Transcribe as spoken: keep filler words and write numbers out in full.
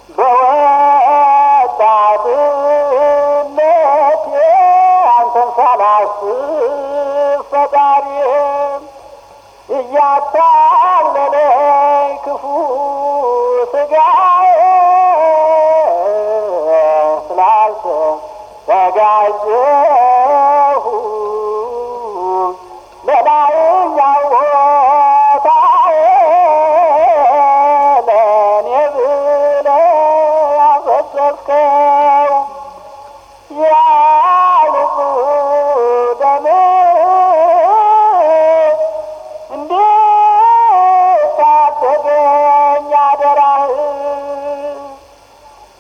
በወጣትነቴ አንተን ሳላስብ ፈጣሪ እያታለለኝ ክፉ ሥጋዬ ስላልተዘጋጀ